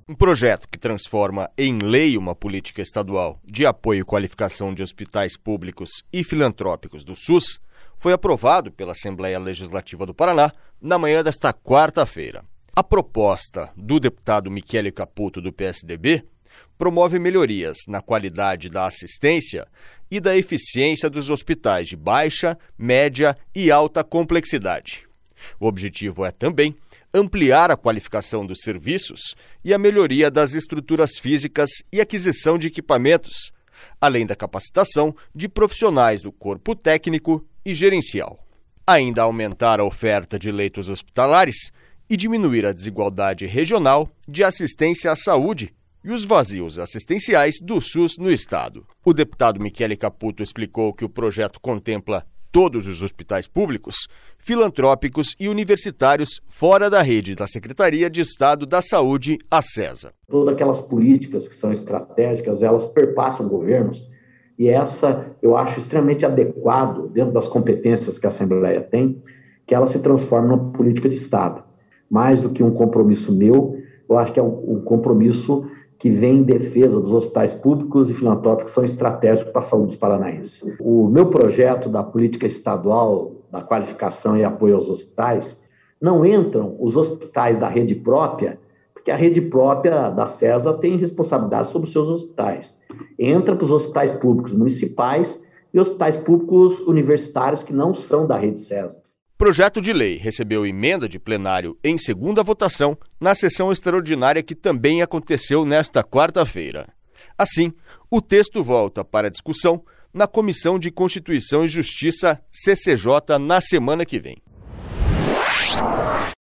Um projeto que transforma em lei uma política estadual de apoio e qualificação de hospitais públicos e filantrópicos do SUS foi aprovado pela Assembleia Legislativa do Paraná na manhã desta quarta-feira. A proposta do deputado Michele Caputo, do PSDB, promove melhorias na qualidade da assistência e da eficiência dos hospitais de baixa, média e alta complexidade. O objetivo é também ampliar a qualificação dos serviços e a melhoria das estruturas físicas e aquisição de equipamentos, além da capacitação de profissionais do corpo técnico e gerencial. Ainda aumentar a oferta de leitos hospitalares e diminuir a desigualdade regional de assistência à saúde e os vazios assistenciais do SUS no estado. O deputado Michele Caputo explicou que o projeto contempla todos os hospitais públicos, filantrópicos e universitários fora da rede da Secretaria de Estado da Saúde, a SESA. Todas aquelas políticas que são estratégicas, elas perpassam governos, e essa eu acho extremamente adequado, dentro das competências que a Assembleia tem, que ela se transforme numa política de Estado. Mais do que um compromisso meu, eu acho que é um compromisso que vem em defesa dos hospitais públicos e filantrópicos que são estratégicos para a saúde dos paranaenses. O meu projeto da política estadual, da qualificação e apoio aos hospitais, não entram os hospitais da rede própria, porque a rede própria da SESA tem responsabilidade sobre os seus hospitais. Entra para os hospitais públicos municipais e hospitais públicos universitários que não são da rede SESA. O projeto de lei recebeu emenda de plenário em segunda votação na sessão extraordinária que também aconteceu nesta quarta-feira. Assim, o texto volta para discussão na Comissão de Constituição e Justiça, CCJ, na semana que vem.